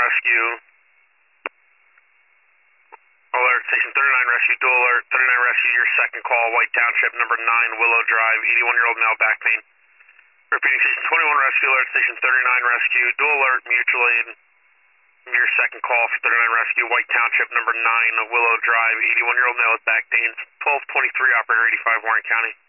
Rescue. Alert, Station 39 Rescue, dual alert, 39 Rescue, your second call, White Township, number 9, Willow Drive, 81-year-old male, back pain. Repeating, Station 21 Rescue, alert, Station 39 Rescue, dual alert, mutual aid, your second call for 39 Rescue, White Township, number 9, Willow Drive, 81-year-old male with back pain, 1223, operator 85, Warren County.